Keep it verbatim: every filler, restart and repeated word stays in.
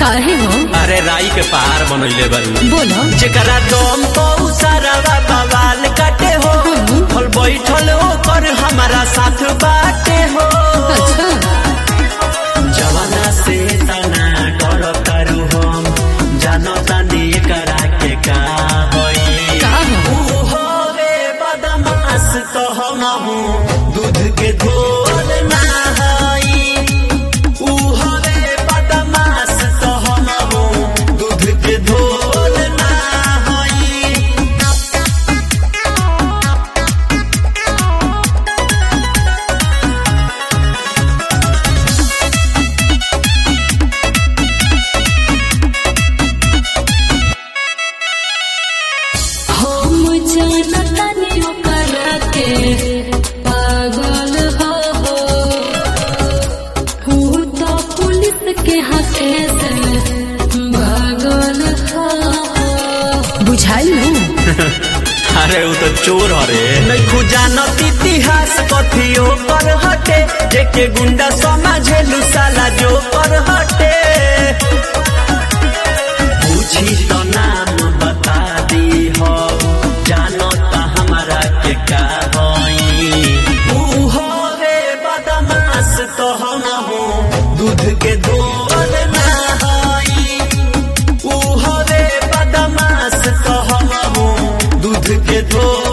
काहे हो? अरे राई के पहाड़ बनैले बानी। बोलो जेकरा दम तो सारा बवाल काटे हो, फल बैठल ओकर हमारा साथ बाटे हो। अच्छा जवाना से तना डर करू हम, जानो तानी करा के का होई। का हो? ऊ होवे बदमाश तो हम हूँ, दूध के धोल ना हई। ऊ होवे बदमाश तो हम हूँ, दूध के धोल ना हई। हम जानतानी ओकरा के पागल हो, हूँ तो पुलिस के हाथे से भागल हो। बुझाइल न? अरे वो तो चोर हरे नहीं खुजानत इतिहास कथियो पर हटे, जेके गुंडा समझेलू साला जो पर हटे। पूछी तो नाम बता दी हो, जानो ता हमारा के का होई। ऊ होवे बदमाश तो हम हूँ, दूध के धोल ना हई। ऊ होवे बदमाश तो हम हूँ, दूध के धोल